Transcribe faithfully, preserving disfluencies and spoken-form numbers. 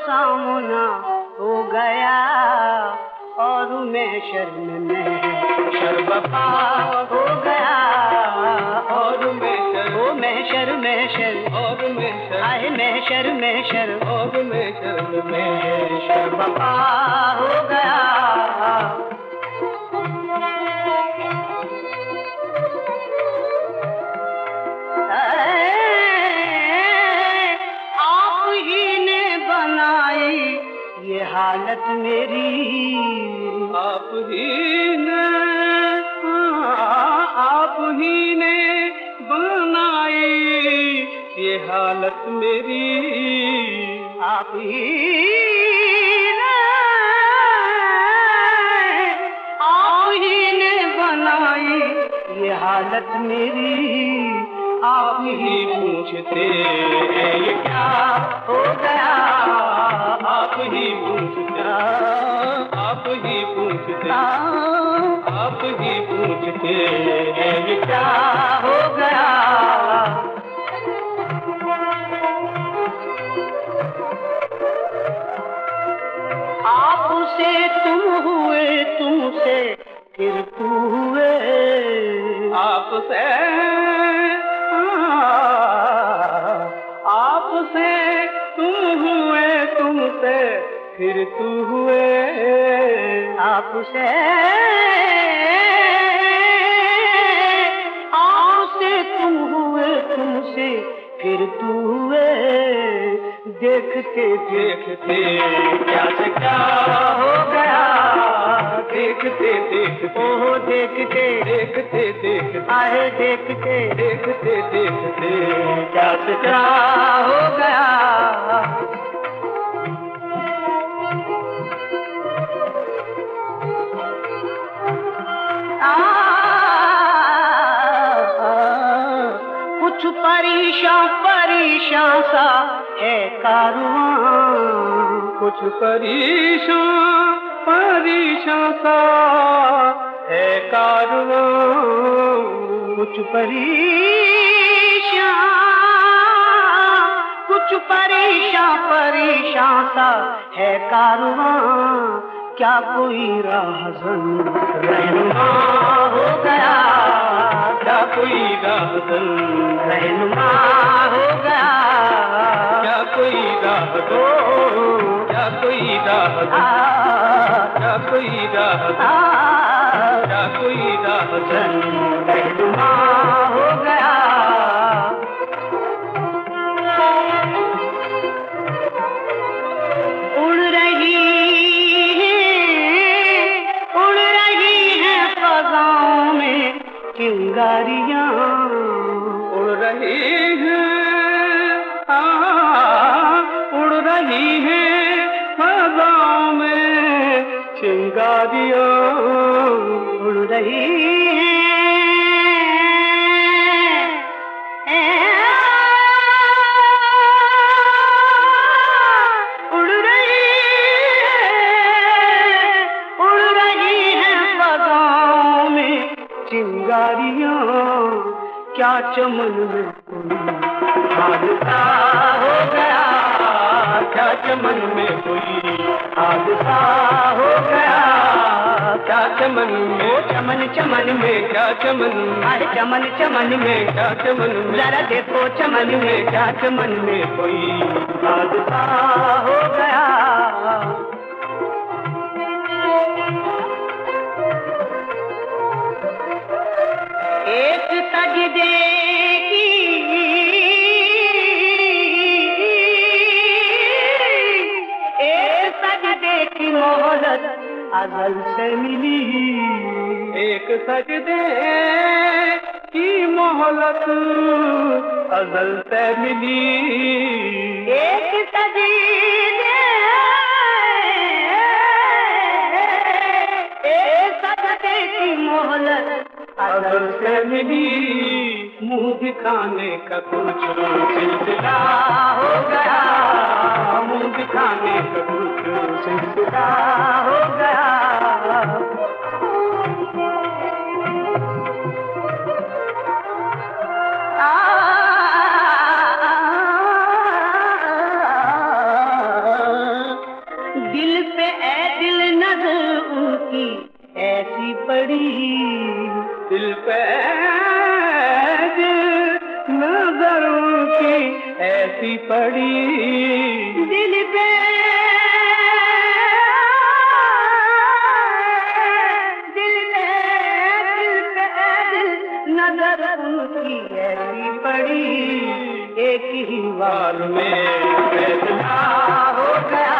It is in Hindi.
सामना हो गया और मैं शर्म में शर्मपा हो गया और मैं शर्म ओ मैं शर्म में शर्म और मैं शर्म आए मैं शर्म में शर्म और मैं शर्म में शर्मपा हो गया। ये हालत मेरी आप ही ने आप ही ने बनाई ये हालत मेरी आप ही ने आप ही ने बनाई ये हालत मेरी आप ही पूछते ये क्या हो गया आप ही पूछते आप ही पूछते आप ही पूछते ये क्या हो गया। आपसे तुम हुए तुमसे फिर तू हुए आपसे आपसे तुम हुए तुमसे फिर तू हुए आपसे आपसे तुम हुए तुमसे फिर तू हुए देखते देखते क्या से क्या हो गया देखते देखते ओहो देखते देखते देखते आए देखते देखते देखते क्या से क्या हो गया। कुछ परेशान परेशान सा है कारवां कुछ परेशान परेशान सा है कारवां कुछ परेशान कुछ परेशान परेशान सा है कारवां क्या कोई राहज़न रहनुमा हो गया क्या कोई राहज़न रहनुमा हो गया क्या कोई राहज़न क्या कोई राहज़न क्या कोई राहज़न क्या कोई राहज़न रहनुमा हो गया। उड़ रही चिंगारियां उड़ रही हैं उड़ रही हैं फज़ाओं में चिंगारियां उड़ रही उड़ रही उड़ रही हैं फज़ाओं में चिंगारियां क्या चमन में कोई हादसा हो गया क्या चमन में कोई हादसा हो गया क्या चमन में चमन चमन में क्या चमन अरे चमन चमन में क्या चमन में जरा देखो चमन में क्या चमन में कोई हादसा हो गया। एक सजदे की एक सजदे की मोहलत अज़ल से मिली एक सजदे की मोहलत अज़ल से मिली एक सजदे एक सजदे की मोहलत अज़ल से मिली मुँह दिखाने का कुछ सिलसिला हो गया मुँह दिखाने का कुछ सिलसिला हो गया। आ ऐसी पड़ी दिल पे, दिल पे, दिल पे दिल नजर उनकी ऐसी पड़ी, एक ही बार में फैसला हो गया।